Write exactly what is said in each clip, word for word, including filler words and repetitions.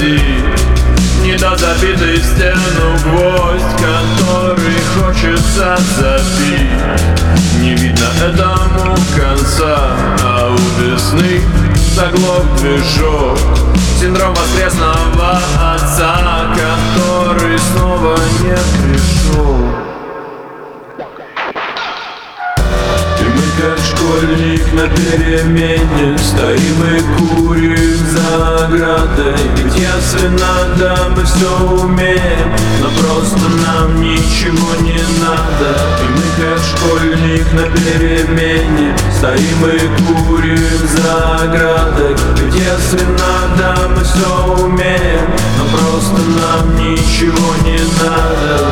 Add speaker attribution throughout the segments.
Speaker 1: позади. Недозабитый в стену гвоздь, который хочется забить. Не видно этому конца, а у весны заглох движок. Синдром воскресного отца, который снова не пришел. И мы, как школьник на перемене, стоим и курим за оградой. Ведь если надо, мы все умеем, но просто нам ничего не надо. И мы, как школьник на перемене, стоим и курим за оградой. Ведь если надо, мы все умеем, но просто нам ничего не надо.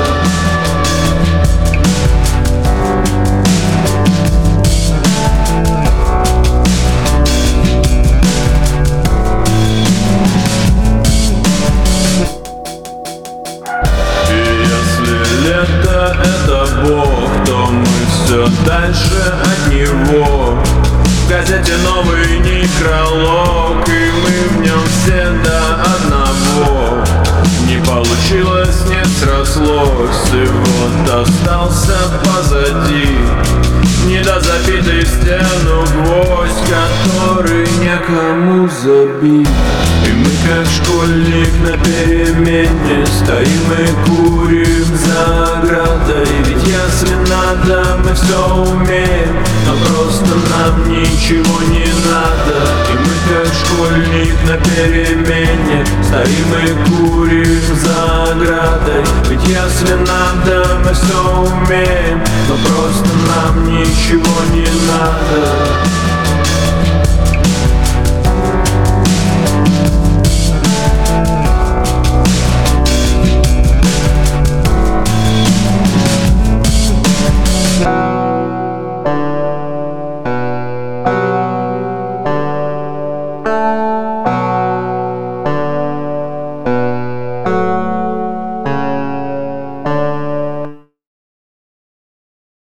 Speaker 1: Это Бог, то мы все дальше от Него. В газете новый некролог, и мы в нем все до одного. Не получилось, не срослось, и вот остался позади. Недозабитый в стену гвоздь, который некому забить. И мы, как школьник на перемене, стоим и курим за оградой. Ведь если надо, мы все умеем, но просто нам ничего не надо. И мы, как школьник на перемене, стоим и курим за оградой. Ведь если надо, мы все умеем, но просто нам ничего не надо.